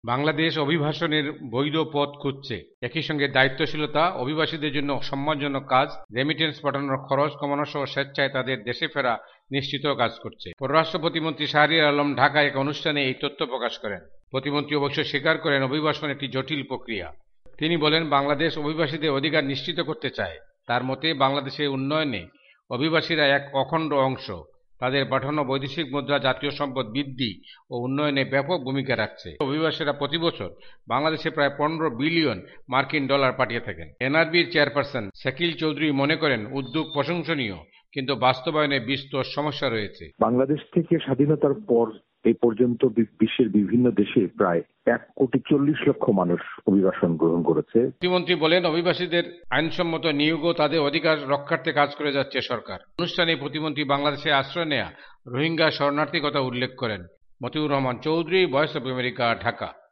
বাংলাদেশ অভিবাসনের বৈধ পথ খুঁজছে। একই সঙ্গে দায়িত্বশীলতা, অভিবাসীদের জন্য সম্মানজনক কাজ, রেমিটেন্স পাঠানোর খরচ কমানো সহ স্বেচ্ছায় তাদের দেশে ফেরা নিশ্চিত কাজ করছে। পররাষ্ট্র প্রতিমন্ত্রী শাহরিয়ার আলম ঢাকায় এক অনুষ্ঠানে এই তথ্য প্রকাশ করেন। প্রতিমন্ত্রী অবশ্য স্বীকার করেন অভিবাসন একটি জটিল প্রক্রিয়া। তিনি বলেন, বাংলাদেশ অভিবাসীদের অধিকার নিশ্চিত করতে চায়। তার মতে, বাংলাদেশের উন্নয়নে অভিবাসীরা এক অখণ্ড অংশ। তাদের পাঠানো বৈদেশিক মুদ্রা জাতীয় সম্পদ বৃদ্ধি ও উন্নয়নে ব্যাপক ভূমিকা রাখছে। অভিবাসীরা প্রতি বছর বাংলাদেশে প্রায় 15 বিলিয়ন মার্কিন ডলার পাঠিয়ে থাকেন। এনআরবির চেয়ারপারসন শাকিল চৌধুরী মনে করেন, উদ্যোগ প্রশংসনীয়, কিন্তু বাস্তবায়নে বিস্তর সমস্যা রয়েছে। বাংলাদেশ থেকে স্বাধীনতার পর এই পর্যন্ত বিশ্বের বিভিন্ন দেশে প্রায় 1,40,00,000 মানুষ অভিবাসন গ্রহণ করেছে। প্রতিমন্ত্রী বলেন, অভিবাসীদের আইনসম্মত নিয়োগ ও তাদের অধিকার রক্ষার্থে কাজ করে যাচ্ছে সরকার। অনুষ্ঠানে প্রতিমন্ত্রী বাংলাদেশে আশ্রয় নেয়া রোহিঙ্গা শরণার্থীর কথা উল্লেখ করেন। Motiur Rahman Chowdhury, voice of America, Dhaka.